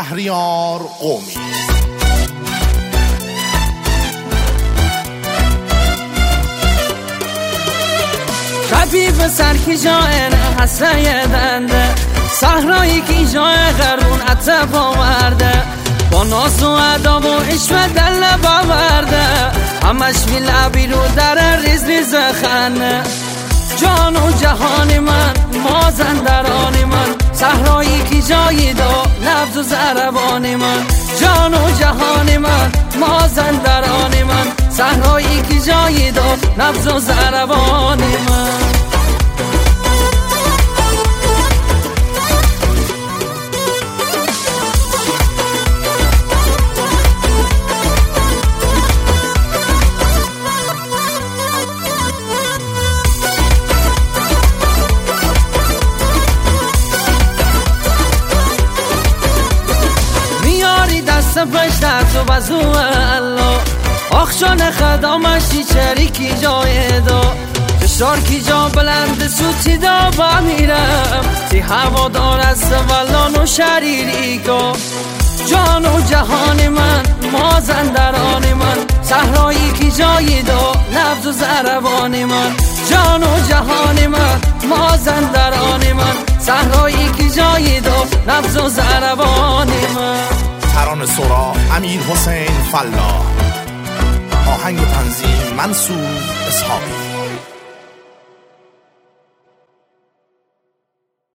شهریار قومی. خفیف سر کی جای حسه دنده، صحرایی کی جای غرون عطب آورده، با ناز و ادب و عشق دل باورده، همش وی لبی رو در ریز ریز خنده. جان و جهان من، مازندران من، صحرایی کی جای دو لفظ و ضربان من. جان و جهان من، مازندران من، صحرایی کی جای دو لفظ و ضربان من. دست پشت تو بزو الله، آخشان خدامشی چری کی جای دو، کشار کی جا بلند سوتی دا با میرم، تی هوا دار از ولان و شریری کو. جان و جهان من، مازندران من، صحرایی کی جای دو لفظ و ضربان من. جان و جهان من، مازندران من، صحرایی کی جای دو لفظ و ضربان من. ترانه سرا امیر حسین فلاح، آهنگ و تنظیم منصور اسحاقی.